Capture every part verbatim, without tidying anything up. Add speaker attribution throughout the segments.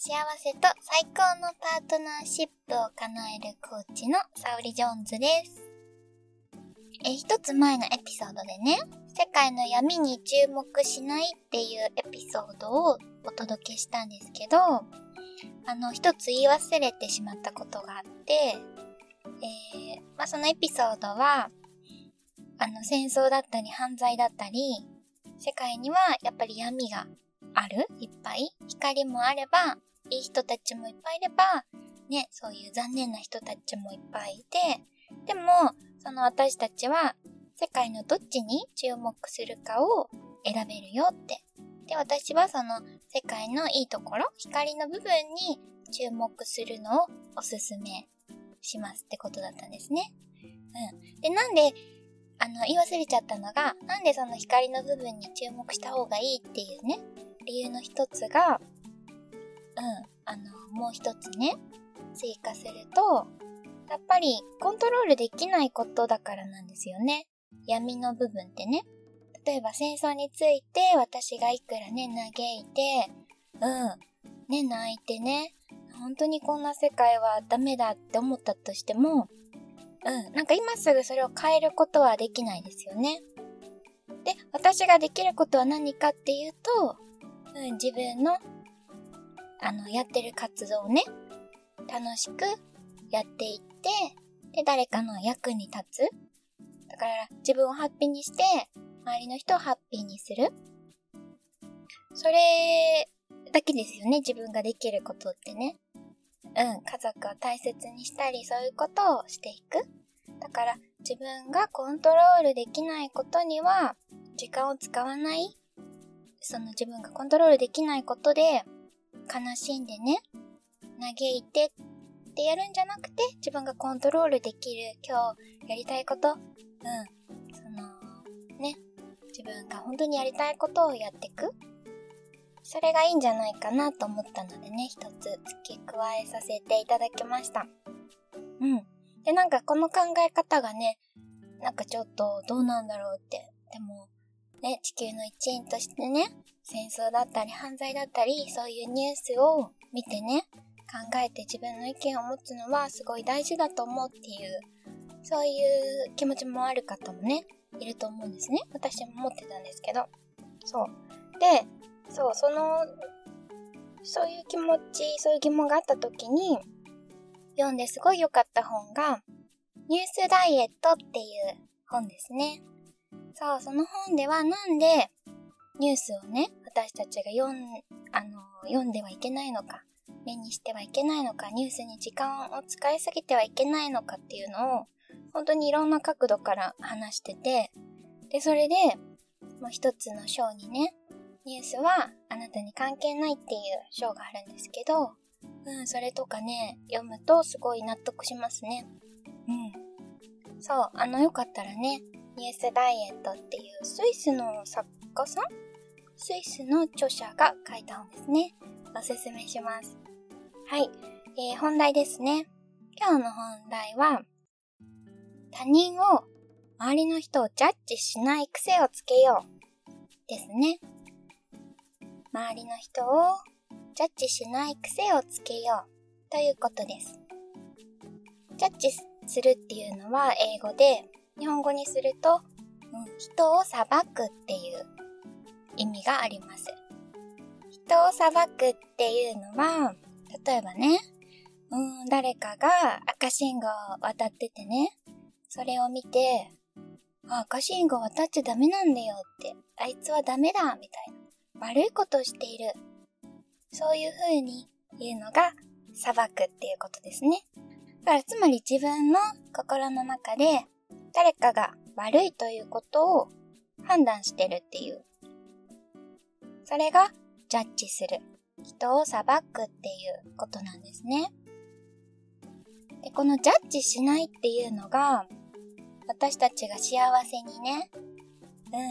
Speaker 1: 幸せと最高のパートナーシップを叶えるコーチの沙織ジョーンズです。え一つ前のエピソードでね、世界の闇に注目しないっていうエピソードをお届けしたんですけど、あの一つ言い忘れてしまったことがあって、えーまあ、そのエピソードはあの戦争だったり犯罪だったり、世界にはやっぱり闇がある、いっぱい光もあればいい人たちもいっぱいいればね、そういう残念な人たちもいっぱいいて、でもその私たちは世界のどっちに注目するかを選べるよって。で、私はその世界のいいところ、光の部分に注目するのをおすすめしますってことだったんですね。うん。で、なんであの言い忘れちゃったのが、なんでその光の部分に注目した方がいいっていうね、理由の一つが、うん、あのもう一つね、追加すると、やっぱりコントロールできないことだからなんですよね。闇の部分ってね。例えば戦争について私がいくらね嘆いて、うんね泣いてね、本当にこんな世界はダメだって思ったとしても、うんなんか今すぐそれを変えることはできないですよね。で、私ができることは何かっていうと、うん、自分のあのやってる活動をね楽しくやっていって、で誰かの役に立つ。だから自分をハッピーにして周りの人をハッピーにする。それだけですよね、自分ができることってね。うん、家族を大切にしたり、そういうことをしていく。だから自分がコントロールできないことには時間を使わない。その自分がコントロールできないことで悲しんでね、嘆いてってやるんじゃなくて、自分がコントロールできる今日やりたいこと、うん、そのね、自分が本当にやりたいことをやっていく。それがいいんじゃないかなと思ったのでね、一つ付け加えさせていただきました。うん。で、なんかこの考え方がね、なんかちょっとどうなんだろうって。でも、ね、地球の一員としてね、戦争だったり犯罪だったり、そういうニュースを見てね、考えて自分の意見を持つのはすごい大事だと思うっていう、そういう気持ちもある方もね、いると思うんですね。私も持ってたんですけど。そう。で、そう、その、そういう気持ち、そういう疑問があった時に、読んですごい良かった本が、ニュースダイエットっていう本ですね。そう、その本ではなんでニュースをね、私たちが読ん、あの、読んではいけないのか、目にしてはいけないのか、ニュースに時間を使いすぎてはいけないのかっていうのを、本当にいろんな角度から話してて、で、それで、もう一つの章にね、ニュースはあなたに関係ないっていう章があるんですけど、うん、それとかね、読むとすごい納得しますね。うん。そう、あの、よかったらね、ニュースダイエットっていうスイスの作家さん？スイスの著者が書いた本ですね。おすすめします。はい、えー、本題ですね。今日の本題は、他人を、周りの人をジャッジしない癖をつけようですね。周りの人をジャッジしない癖をつけようということです。ジャッジするっていうのは英語で、日本語にすると、うん、人を裁くっていう意味があります。人を裁くっていうのは、例えばね、うん、誰かが赤信号を渡っててね、それを見て、あ、赤信号渡っちゃダメなんだよって、あいつはダメだみたいな、悪いことをしている、そういう風に言うのが裁くっていうことですね。だからつまり自分の心の中で誰かが悪いということを判断してるっていう、それがジャッジする、人を裁くっていうことなんですね。で、このジャッジしないっていうのが私たちが幸せにね、うん、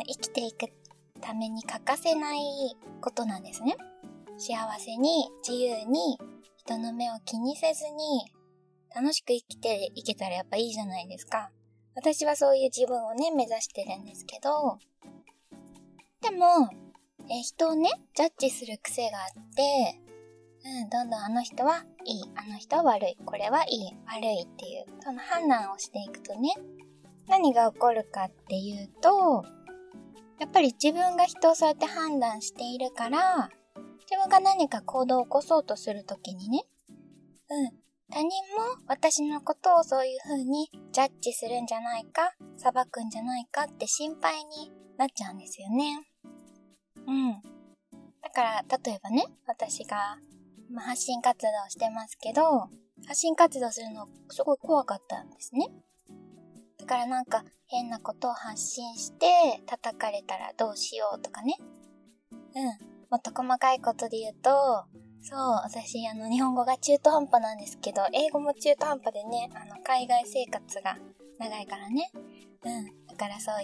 Speaker 1: 生きていくために欠かせないことなんですね。幸せに自由に人の目を気にせずに楽しく生きていけたらやっぱいいじゃないですか。私はそういう自分をね目指してるんですけど、でもえ人をねジャッジする癖があって、 うん、どんどんあの人はいい、あの人は悪い、これはいい、悪いっていう、その判断をしていくとね、何が起こるかっていうと、やっぱり自分が人をそうやって判断しているから、自分が何か行動を起こそうとするときにね、うん、他人も私のことをそういう風にジャッジするんじゃないか、裁くんじゃないかって心配になっちゃうんですよね。うん。だから、例えばね、私が、まあ、発信活動してますけど、発信活動するのすごい怖かったんですね。だからなんか変なことを発信して叩かれたらどうしようとかね。うん。もっと細かいことで言うと、そう、私あの日本語が中途半端なんですけど、英語も中途半端でね、あの海外生活が長いからね。うん。だからそういう、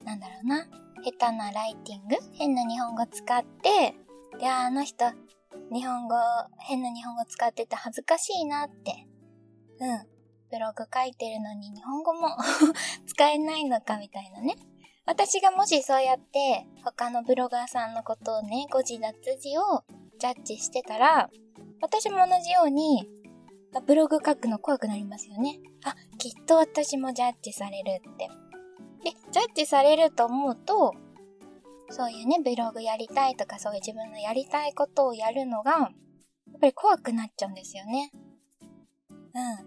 Speaker 1: なんだろうな。下手なライティング変な日本語使って、いや、あの人、日本語、変な日本語使ってて恥ずかしいなって。うん。ブログ書いてるのに日本語も使えないのかみたいなね。私がもしそうやって他のブロガーさんのことをね、誤字脱字をジャッジしてたら、私も同じようにブログ書くの怖くなりますよね。あ、きっと私もジャッジされるって。で、ジャッジされると思うと、そういうね、ブログやりたいとかそういう自分のやりたいことをやるのが、やっぱり怖くなっちゃうんですよね。うん。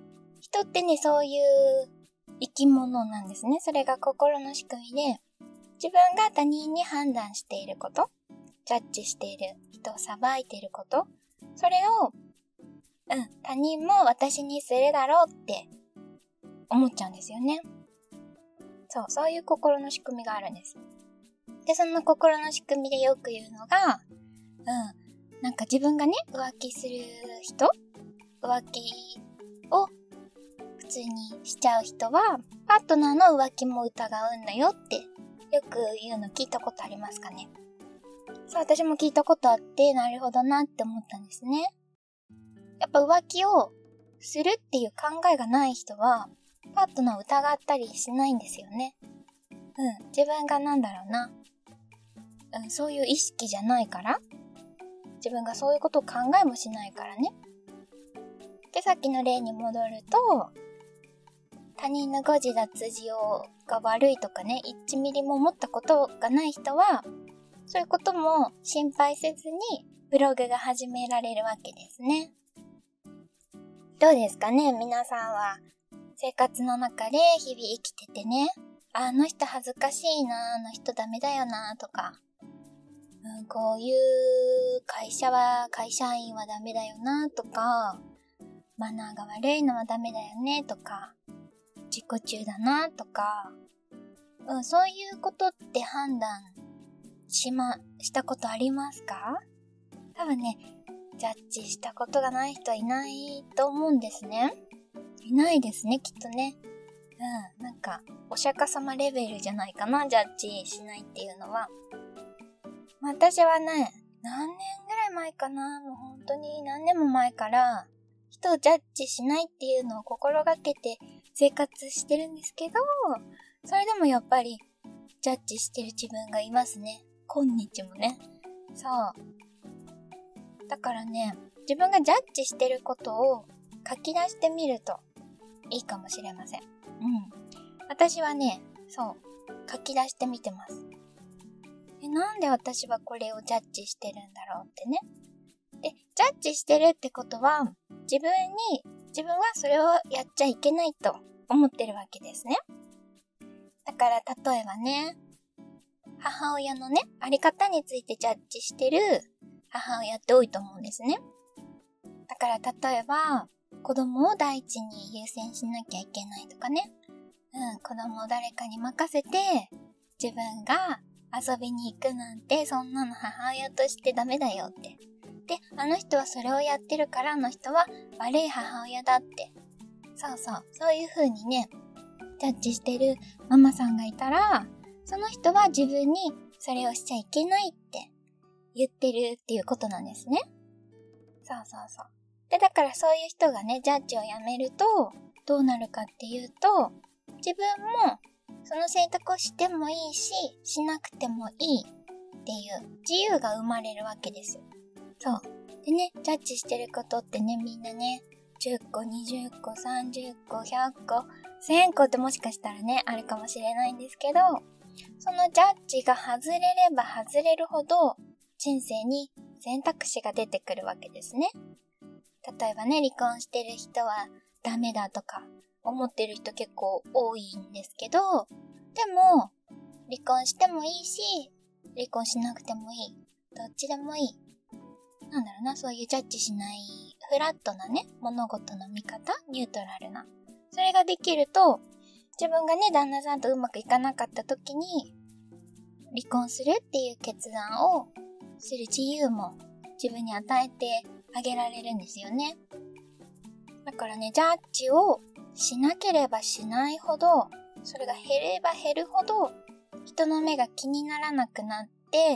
Speaker 1: 人ってね、そういう生き物なんですね。それが心の仕組みで、自分が他人に判断していること、ジャッジしている、人を裁いていること、それを、うん、他人も私にするだろうって思っちゃうんですよね。そう、そういう心の仕組みがあるんです。で、その心の仕組みでよく言うのが、うん、なんか自分がね、浮気する人、浮気を普通にしちゃう人は、パートナーの浮気も疑うんだよってよく言うの聞いたことありますかね。そう、私も聞いたことあって、なるほどなって思ったんですね。やっぱ浮気をするっていう考えがない人は、パートナーを疑ったりしないんですよね。うん、自分がなんだろうな。うん、そういう意識じゃないから、自分がそういうことを考えもしないからね。で、さっきの例に戻ると、他人の誤字脱字をが悪いとかね、いちミリも思ったことがない人は、そういうことも心配せずにブログが始められるわけですね。どうですかね、皆さんは生活の中で日々生きててね、あの人恥ずかしいな、あの人ダメだよなとか、うん、こういう会社は、会社員はダメだよなとか、マナーが悪いのはダメだよねとか、自己中だなとか、うん、そういうことって判断しま、したことありますか？多分ね、ジャッジしたことがない人はいないと思うんですね。いないですね、きっとね。うん、なんか、お釈迦様レベルじゃないかな、ジャッジしないっていうのは。私はね、何年ぐらい前かな、もう本当に何年も前から、人をジャッジしないっていうのを心がけて生活してるんですけど、それでもやっぱり、ジャッジしてる自分がいますね。今日もね。そう。だからね、自分がジャッジしてることを書き出してみるといいかもしれません。うん。私はね、そう、書き出してみてます。え、なんで私はこれをジャッジしてるんだろうってね。で、ジャッジしてるってことは、自分に、自分はそれをやっちゃいけないと思ってるわけですね。だから例えばね、母親のね、あり方についてジャッジしてる母親って多いと思うんですね。だから例えば、子供を第一に優先しなきゃいけないとかね。うん、子供を誰かに任せて、自分が遊びに行くなんて、そんなの母親としてダメだよって。で、あの人はそれをやってるからあの人は悪い母親だって。そうそう、そういう風にね、ジャッジしてるママさんがいたら、その人は自分にそれをしちゃいけないって言ってるっていうことなんですね。そうそうそう。で、だからそういう人がね、ジャッジをやめると、どうなるかっていうと、自分もその選択をしてもいいし、しなくてもいいっていう自由が生まれるわけです。そう。 でね、ジャッジしてることってね、みんなね、じゅっこ、にじゅっこ、さんじゅっこ、ひゃっこ、せんこってもしかしたらね、あるかもしれないんですけど、そのジャッジが外れれば外れるほど、人生に選択肢が出てくるわけですね。例えばね、離婚してる人はダメだとか思ってる人結構多いんですけど、でも、離婚してもいいし、離婚しなくてもいい。どっちでもいい。なんだろうな、そういうジャッジしない、フラットなね、物事の見方、ニュートラルな。それができると、自分がね、旦那さんとうまくいかなかった時に、離婚するっていう決断をする自由も自分に与えてあげられるんですよね。だからね、ジャッジをしなければしないほど、それが減れば減るほど、人の目が気にならなくなって、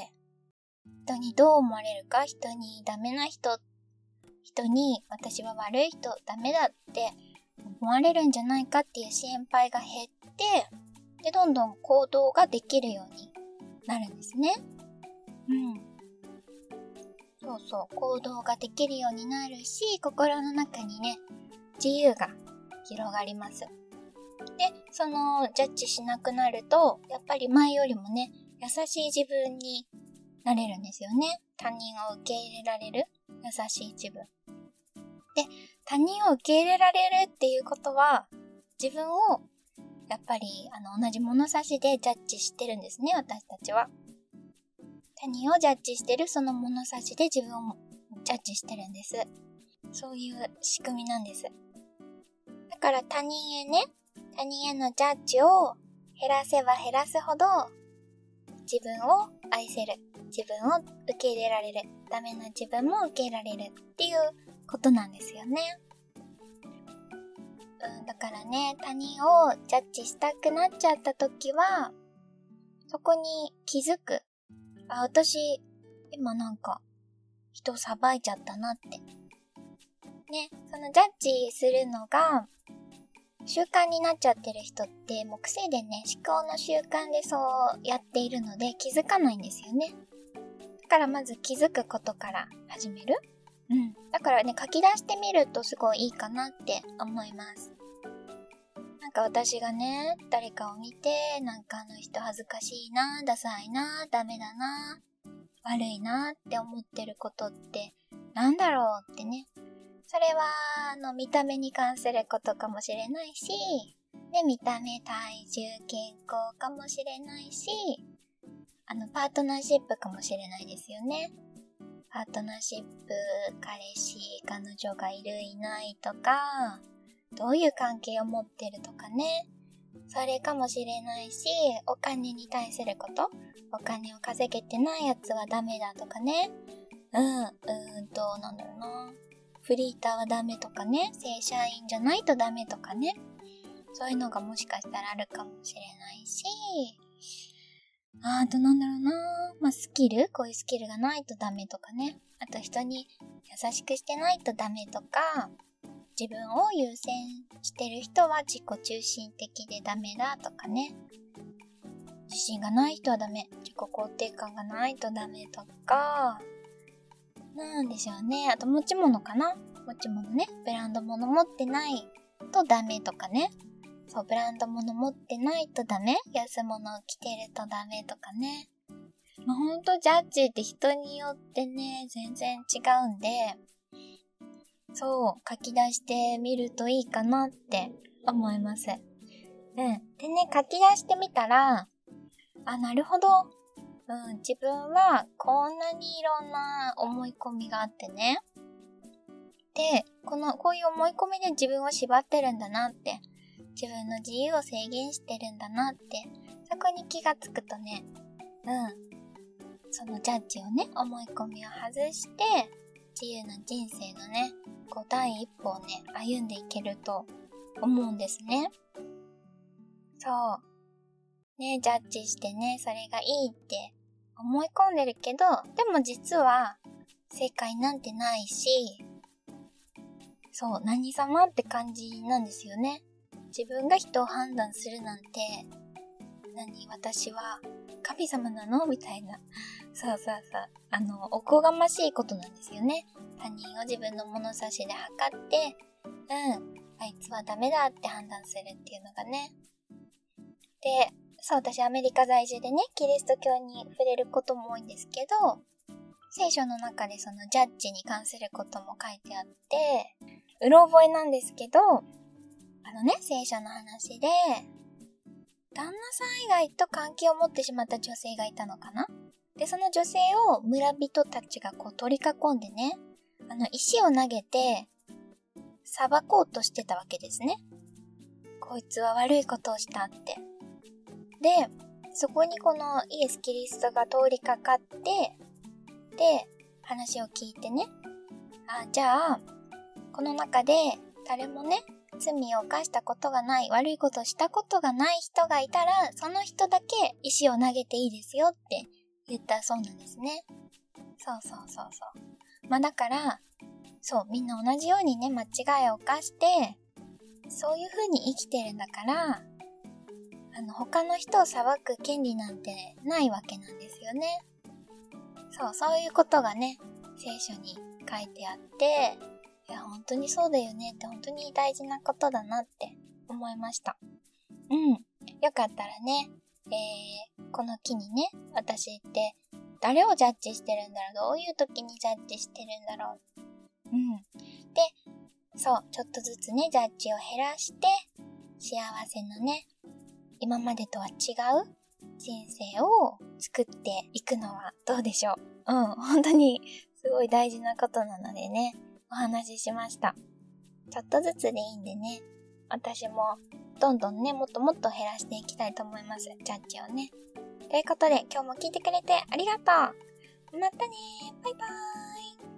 Speaker 1: 人にどう思われるか、人にダメな人、人に私は悪い人、ダメだって思われるんじゃないかっていう心配が減って、で、どんどん行動ができるようになるんですね。うん。そうそう、行動ができるようになるし、心の中にね、自由が広がります。で、そのジャッジしなくなると、やっぱり前よりもね、優しい自分になれるんですよね。他人を受け入れられる優しい自分。で、他人を受け入れられるっていうことは、自分をやっぱりあの同じ物差しでジャッジしてるんですね、私たちは。他人をジャッジしてるその物差しで自分をジャッジしてるんです。そういう仕組みなんです。だから他人へね、他人へのジャッジを減らせば減らすほど自分を愛せる、自分を受け入れられる、ダメな自分も受け入れられるっていうことなんですよね。うん、だからね、他人をジャッジしたくなっちゃった時は、そこに気づく。あ、私、今なんか、人をさばいちゃったなって。ね、そのジャッジするのが、習慣になっちゃってる人って、もう癖でね、思考の習慣でそうやっているので気づかないんですよね。だからまず気づくことから始める。うん。だからね、書き出してみるとすごいいいかなって思います。なんか私がね、誰かを見て、なんかあの人恥ずかしいな、ダサいな、ダメだな、悪いなって思ってることってなんだろうってね。それは、あの、見た目に関することかもしれないし、ね、見た目、体重、健康かもしれないし、あの、パートナーシップかもしれないですよね。パートナーシップ、彼氏、彼女がいる、いないとか、どういう関係を持ってるとかね。それかもしれないし、お金に対すること。お金を稼げてないやつはダメだとかね。うん、うーんと、なんだろうな。フリーターはダメとかね。正社員じゃないとダメとかね。そういうのがもしかしたらあるかもしれないし、あとなんだろうな。まあ、スキルこういうスキルがないとダメとかね。あと人に優しくしてないとダメとか、自分を優先してる人は自己中心的でダメだとかね。自信がない人はダメ。自己肯定感がないとダメとか、なんでしょうね。あと持ち物かな。持ち物ね。ブランド物持ってないとダメとかね。そう、ブランド物持ってないとダメ。安物を着てるとダメとかね。まあ、ほんとジャッジって人によってね、全然違うんで、そう、書き出してみるといいかなって思います。うん。でね、書き出してみたら、あ、なるほど。うん、自分はこんなにいろんな思い込みがあってね。で、この、こういう思い込みで自分を縛ってるんだなって。自分の自由を制限してるんだなって。そこに気がつくとね、うん。そのジャッジをね、思い込みを外して、自由な人生のね、こう第一歩をね、歩んでいけると思うんですね。そう。ね、ジャッジしてね、それがいいって思い込んでるけど、でも実は正解なんてないし、そう、何様って感じなんですよね。自分が人を判断するなんて、 何私は神様なのみたいな。そうそうそう。あの、おこがましいことなんですよね。他人を自分の物差しで測って、うん、あいつはダメだって判断するっていうのがね。で、そう、私アメリカ在住でね、キリスト教に触れることも多いんですけど、聖書の中でそのジャッジに関することも書いてあって、うろ覚えなんですけど、あのね、聖書の話で、旦那さん以外と関係を持ってしまった女性がいたのかな？で、その女性を村人たちがこう取り囲んでね、あの石を投げて、裁こうとしてたわけですね。こいつは悪いことをしたって。で、そこにこのイエス・キリストが通りかかって、で、話を聞いてね、あ、じゃあ、この中で誰もね、罪を犯したことがない、悪いことをしたことがない人がいたら、その人だけ石を投げていいですよって言ったそうなんですね。そうそうそうそう。まあだから、そう、みんな同じようにね、間違いを犯して、そういう風に生きてるんだから、あの、他の人を裁く権利なんてないわけなんですよね。そう、そういうことがね、聖書に書いてあって、いや、本当にそうだよねって、本当に大事なことだなって思いました。うん。よかったらね、えー、この機にね、私って誰をジャッジしてるんだろう、どういう時にジャッジしてるんだろう。うん。で、そう、ちょっとずつね、ジャッジを減らして、幸せのね、今までとは違う人生を作っていくのはどうでしょう。うん、本当にすごい大事なことなのでね、お話ししました。ちょっとずつでいいんでね、私もどんどんね、もっともっと減らしていきたいと思います。ジャッジをね。ということで、今日も聞いてくれてありがとう。またねー。バイバーイ。